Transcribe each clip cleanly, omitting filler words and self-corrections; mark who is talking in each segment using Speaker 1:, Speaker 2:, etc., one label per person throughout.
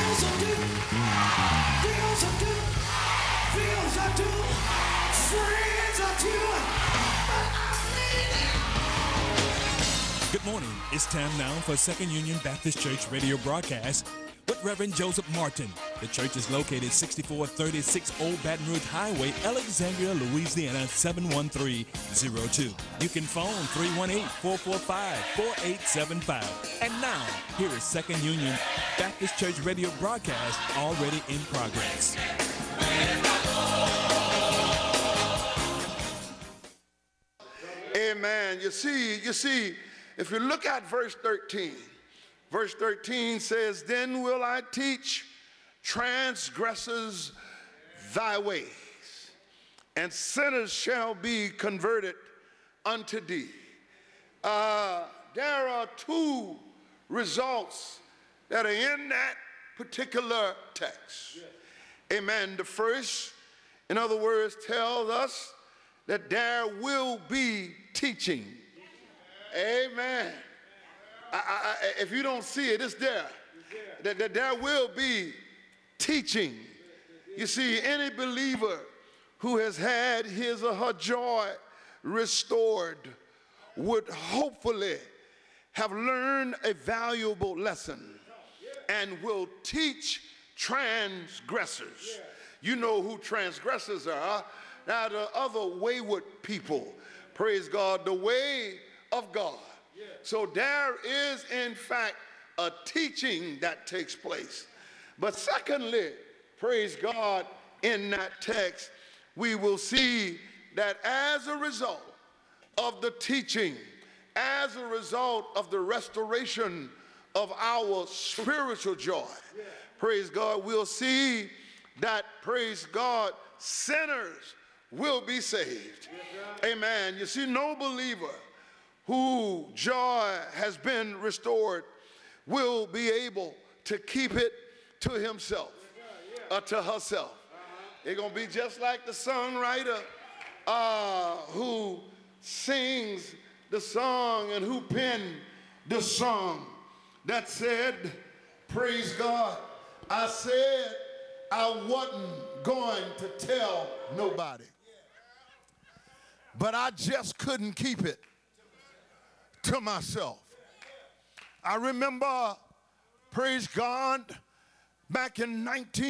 Speaker 1: Good morning. It's time now for Second Union Baptist Church radio broadcast with Reverend Joseph Martin. The church is located 6436 Old Baton Rouge Highway, Alexandria, Louisiana 71302. You can phone 318-445-4875. And now, here is Second Union Baptist Church radio broadcast already in progress.
Speaker 2: Amen. You see, if you look at verse 13 says, "Then will I teach transgressors thy ways, and sinners shall be converted unto thee." There are two results that are in that particular text. Amen. The first, in other words, tells us that there will be teaching. Amen. If you don't see it, it's there. That there will be teaching. You see, any believer who has had his or her joy restored would hopefully have learned a valuable lesson and will teach transgressors. You know who transgressors are. Now, the other wayward people, praise God, the way of God. So there is, in fact, a teaching that takes place. But secondly, praise God, in that text, we will see that as a result of the teaching, as a result of the restoration of our spiritual joy, praise God, we'll see that, praise God, sinners will be saved. Amen. You see, no believer who joy has been restored will be able to keep it to himself or to herself. It's going to be just like the songwriter who sings the song and who penned the song that said, praise God, I said I wasn't going to tell nobody, but I just couldn't keep it to myself. I remember, praise God, back in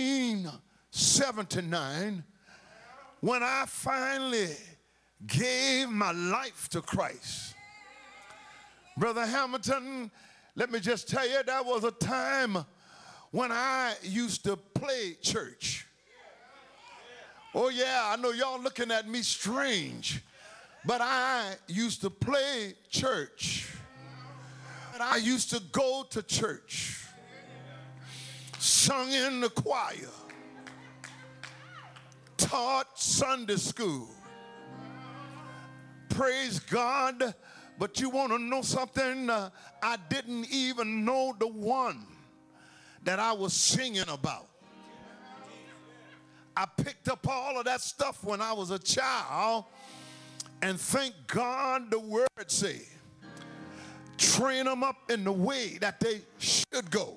Speaker 2: 1979, when I finally gave my life to Christ. Brother Hamilton, let me just tell you, that was a time when I used to play church. Oh yeah, I know y'all looking at me strange, but I used to play church. And I used to go to church, sung in the choir, taught Sunday school. Praise God. But you want to know something? I didn't even know the one that I was singing about. I picked up all of that stuff when I was a child. And thank God the word say, train them up in the way that they should go.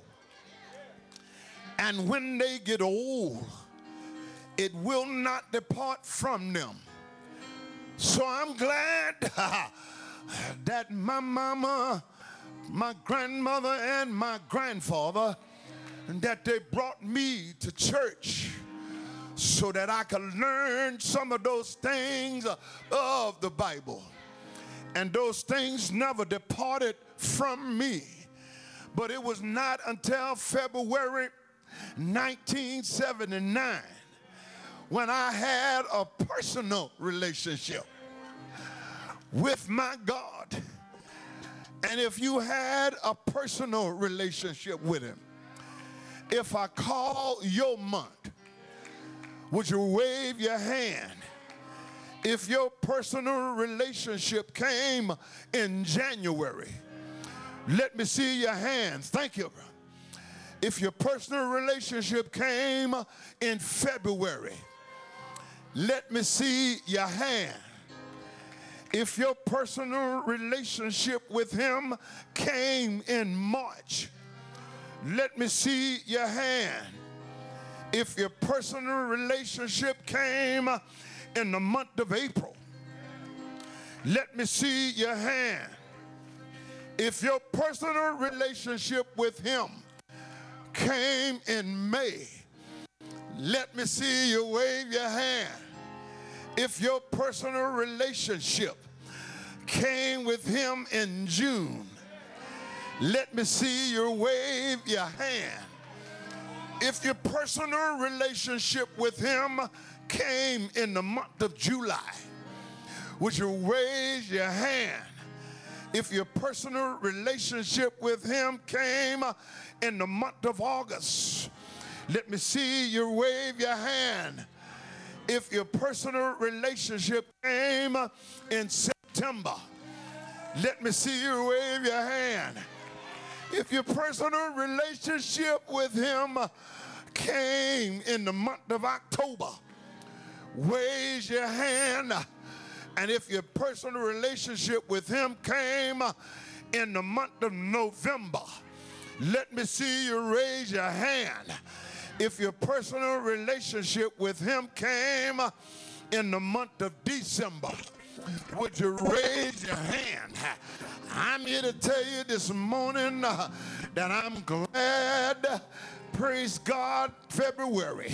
Speaker 2: And when they get old, it will not depart from them. So I'm glad that my mama, my grandmother, and my grandfather, that they brought me to church so that I could learn some of those things of the Bible. And those things never departed from me. But it was not until February 1979 when I had a personal relationship with my God. And if you had a personal relationship with him, if I call your month, would you wave your hand? If your personal relationship came in January, let me see your hands. Thank you. If your personal relationship came in February, let me see your hand. If your personal relationship with him came in March, Let me see your hand. If your personal relationship came in the month of April, let me see your hand. If your personal relationship with him came in May, let me see you wave your hand. If your personal relationship came with him in June, let me see you wave your hand. If your personal relationship with him came in the month of July, would you raise your hand? If your personal relationship with him came in the month of August, let me see you wave your hand. If your personal relationship came in September, let me see you wave your hand. If your personal relationship with him came in the month of October, raise your hand. And if your personal relationship with him came in the month of November, let me see you raise your hand. If your personal relationship with him came in the month of December, would you raise your hand? I'm here to tell you this morning that I'm glad, praise God, February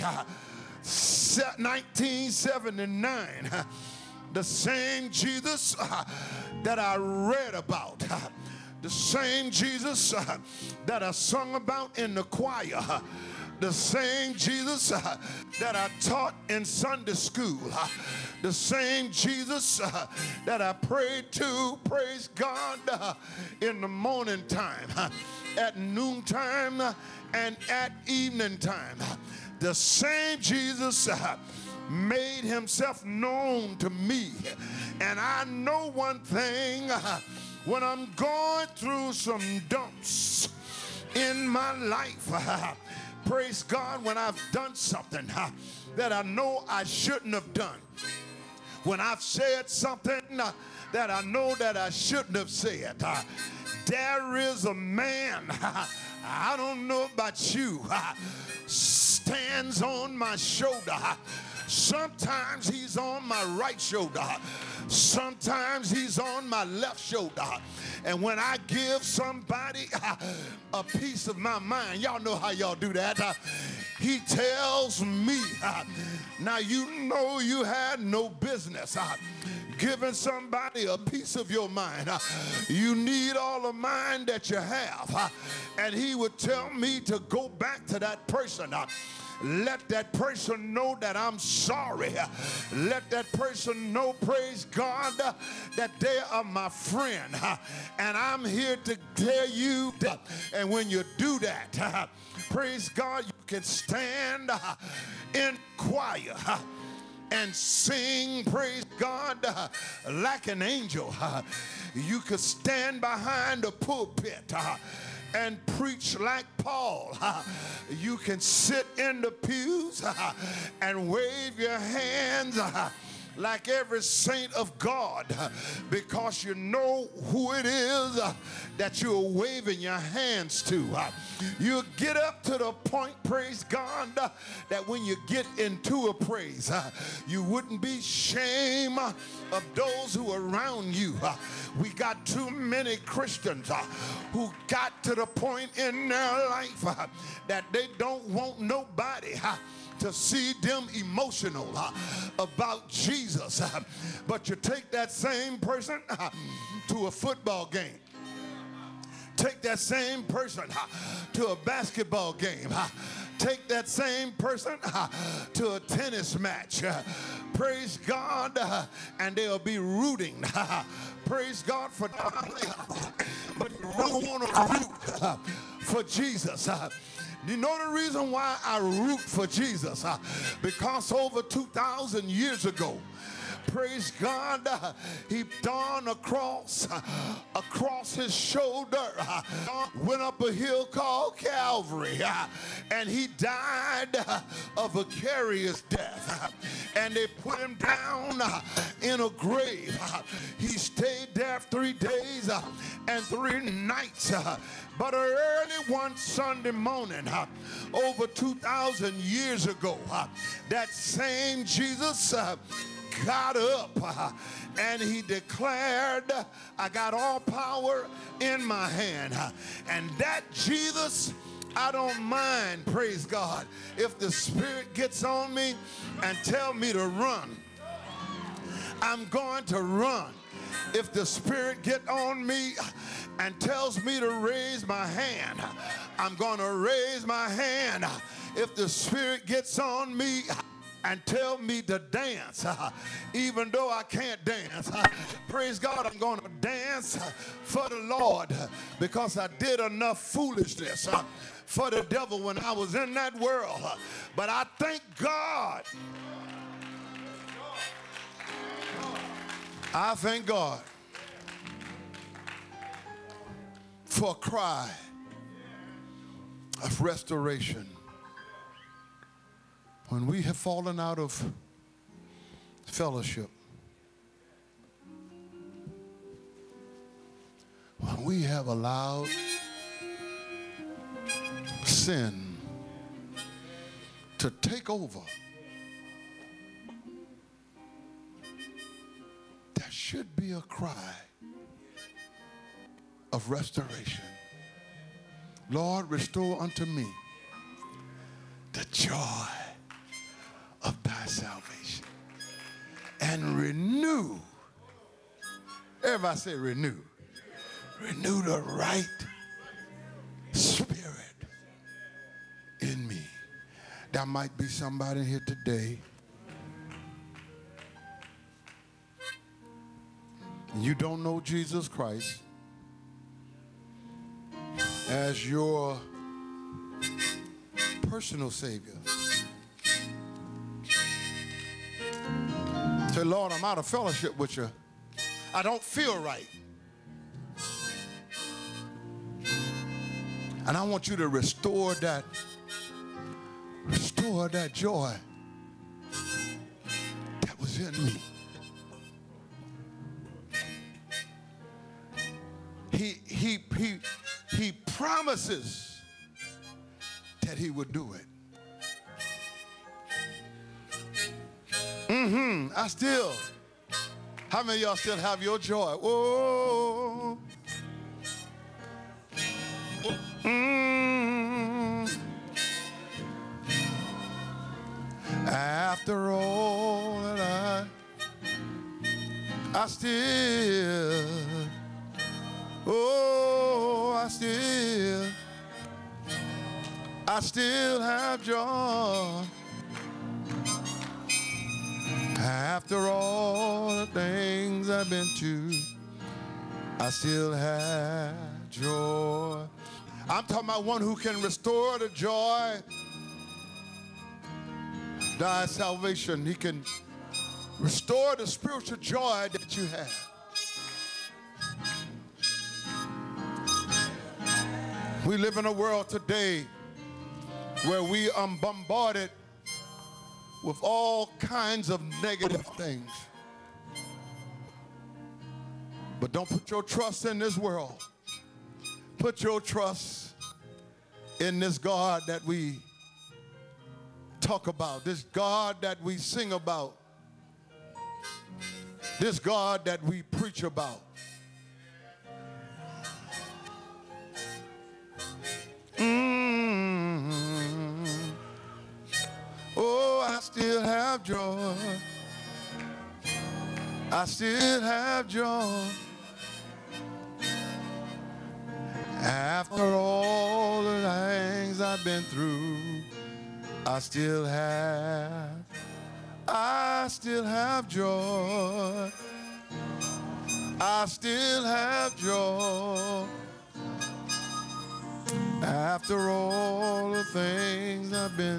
Speaker 2: 1979, the same Jesus that I read about, the same Jesus that I sung about in the choir, the same Jesus that I taught in Sunday school, the same Jesus that I prayed to, praise God, in the morning time, at noontime, and at evening time. The same Jesus made himself known to me. And I know one thing, when I'm going through some dumps in my life, praise God, when I've done something that I know I shouldn't have done, when I've said something that I know that I shouldn't have said, there is a man, I don't know about you, stands on my shoulder. Sometimes he's on my right shoulder. Sometimes he's on my left shoulder. And when I give somebody a piece of my mind, y'all know how y'all do that. He tells me, now you know you had no business giving somebody a piece of your mind. You need all the mind that you have. And he would tell me to go back to that person. Let that person know that I'm sorry. Let that person know, praise God, that they are my friend. And I'm here to tell you that. And when you do that, praise God, you can stand in choir and sing, praise God, like an angel. You could stand behind the pulpit and preach like Paul. You can sit in the pews and wave your hands like every saint of God, because you know who it is that you're waving your hands to. You get up to the point, praise God, that when you get into a praise, you wouldn't be ashamed of those who are around you. We got too many Christians who got to the point in their life that they don't want nobody to see them emotional about Jesus. But you take that same person to a football game. Take that same person to a basketball game. Take that same person to a tennis match. Praise God, and they'll be rooting. Praise God for but you don't want to root for Jesus. You know the reason why I root for Jesus? Because over 2,000 years ago, praise God, he donned a cross across his shoulder, went up a hill called Calvary, and he died a vicarious death. And they put him down in a grave. He stayed there 3 days and 3 nights. But early one Sunday morning, over 2,000 years ago, that same Jesus got up and he declared, I got all power in my hand. And that Jesus, I don't mind, praise God, if the Spirit gets on me and tell me to run, I'm going to run. If the Spirit get on me and tells me to raise my hand, I'm going to raise my hand. If the Spirit gets on me and tell me to dance, even though I can't dance, praise God, I'm going to dance for the Lord, because I did enough foolishness for the devil when I was in that world. But I thank God. I thank God for a cry of restoration. When we have fallen out of fellowship, when we have allowed sin to take over, there should be a cry of restoration. Lord, restore unto me the joy of thy salvation, and renew, everybody say renew, renew the right spirit in me. There might be somebody here today, you don't know Jesus Christ as your personal Savior. Say, Lord, I'm out of fellowship with you. I don't feel right. And I want you to restore that joy that was in me. He promises that he would do it. I still, how many of y'all still have your joy? Oh. After all that I still, oh, I still have joy. After all the things I've been to, I still have joy. I'm talking about one who can restore the joy, thy salvation. He can restore the spiritual joy that you have. We live in a world today where we are bombarded with all kinds of negative things. But don't put your trust in this world. Put your trust in this God that we talk about, this God that we sing about, this God that we preach about. Oh, I still have joy. I still have joy. After all the things I've been through, I still have joy. I still have joy. After all the things I've been